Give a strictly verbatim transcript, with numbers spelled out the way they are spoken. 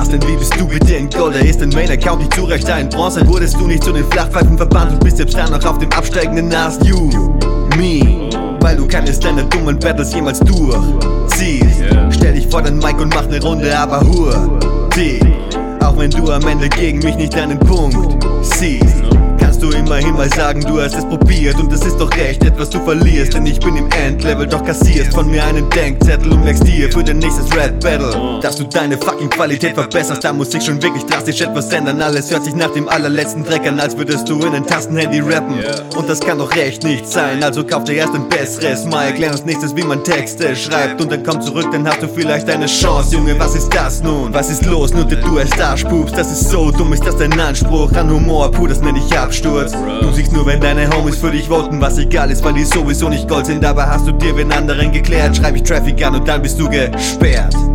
machst denn wie bist du bitte in Gold? Er ist dein Main-Account nicht zurecht, da in Bronze wurdest du nicht zu den Flachpfeifen verbannt und bist selbst dann noch auf dem absteigenden Ast. You, me, weil du keines deiner dummen Battles jemals durchziehst. Stell dich vor dein Mic und mach ne Runde, aber hur dich. Auch wenn du am Ende gegen mich nicht deinen Punkt siehst, kannst du immerhin mal sagen, du hast es probiert. Und es ist doch recht, etwas du verlierst, denn ich bin im Endlevel, doch kassierst von mir einen Denkzettel und merkst dir für dein nächstes Rap Battle, dass du deine fucking Qualität verbesserst. Da muss sich schon wirklich drastisch etwas ändern. Alles hört sich nach dem allerletzten Dreck an, als würdest du in ein Tastenhandy rappen. Und das kann doch echt nicht sein, also kauf dir erst ein besseres Mic, lern als nächstes wie man Texte schreibt und dann komm zurück, dann hast du vielleicht eine Chance. Junge, was ist das nun? Was ist los? Nur du es da spubst, das ist so dumm, ist das dein Anspruch an Humor? Puh, das nenn ich Absturz. Du siehst nur, wenn deine Homies für dich voten, was egal ist, weil die sowieso nicht Gold sind. Aber hast du dir wen anderen geklärt, schreib ich Traffic an und dann bist du gesperrt.